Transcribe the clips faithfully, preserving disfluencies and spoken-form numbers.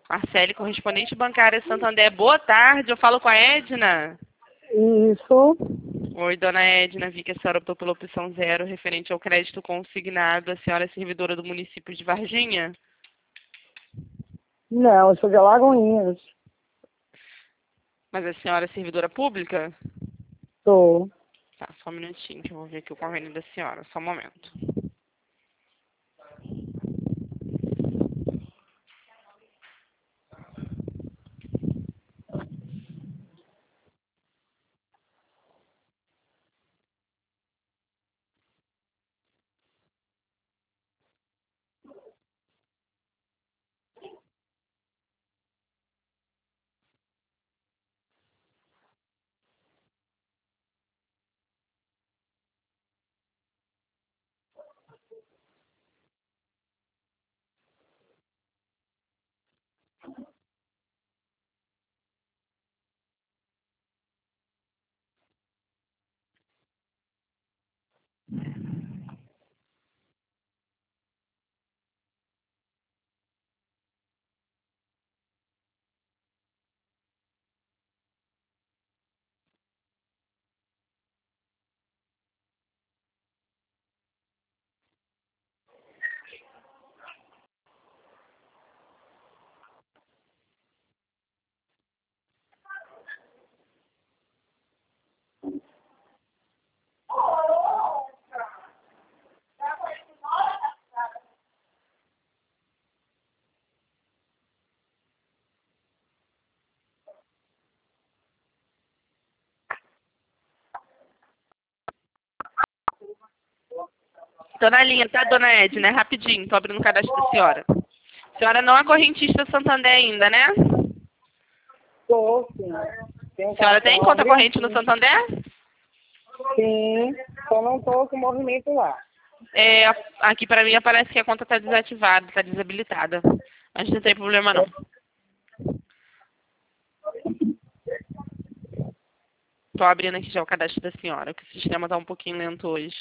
Marcele, correspondente bancária Santander. Boa tarde, eu falo com a Edna. Isso. Oi, dona Edna, vi que a senhora optou pela opção zero, referente ao crédito consignado. A senhora é servidora do município de Varginha? Não, eu sou de Alagoinhas. Mas a senhora é servidora pública? Sou. Tá, só um minutinho que eu vou ver aqui o convênio da senhora, só um momento. Tô na linha, tá, dona Edna? É rapidinho, tô abrindo o cadastro da senhora. A senhora não é correntista Santander ainda, né? Sou, sim. Tenho A senhora tem cartão conta corrente no abridinho. Santander? Sim, só não estou com movimento lá. É, aqui pra mim aparece que a conta tá desativada, tá desabilitada. Mas não tem problema não. Tô abrindo aqui já o cadastro da senhora, que o sistema tá um pouquinho lento hoje.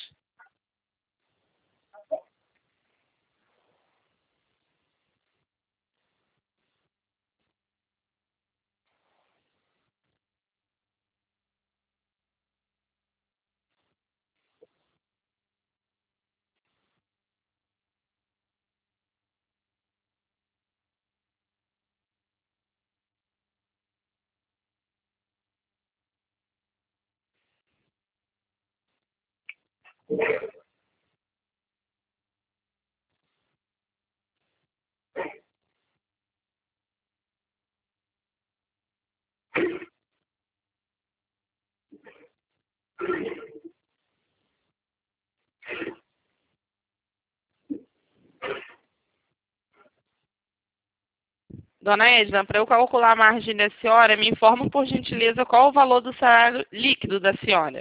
Dona Edna, para eu calcular a margem da senhora, me informa por gentileza qual o valor do salário líquido da senhora.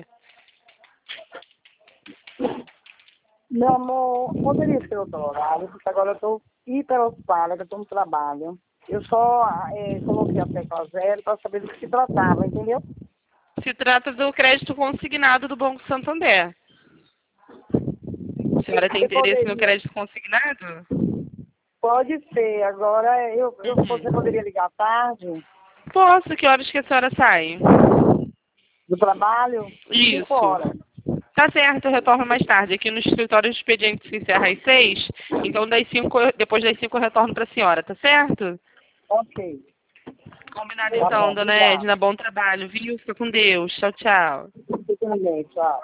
Meu amor, poderia ser outro horário, porque agora eu estou hiperocupada, que eu estou no trabalho. Eu só eh, coloquei a tecla zero para saber do que se tratava, entendeu? Se trata do crédito consignado do Banco Santander. A senhora tem Você interesse no poderia, crédito consignado? pode ser. Agora, eu, eu, você Uhum. poderia ligar à tarde Posso, que horas que a senhora sai? do trabalho? Cinco Isso. horas. Tá certo, eu retorno mais tarde. Aqui no escritório de expediente se encerra às seis, então das cinco, depois das cinco eu retorno para a senhora, tá certo? Ok. Combinado Tá então, bom, dona obrigada. Edna. Bom trabalho, viu? Fica com Deus. Tchau, tchau. Você também, tchau.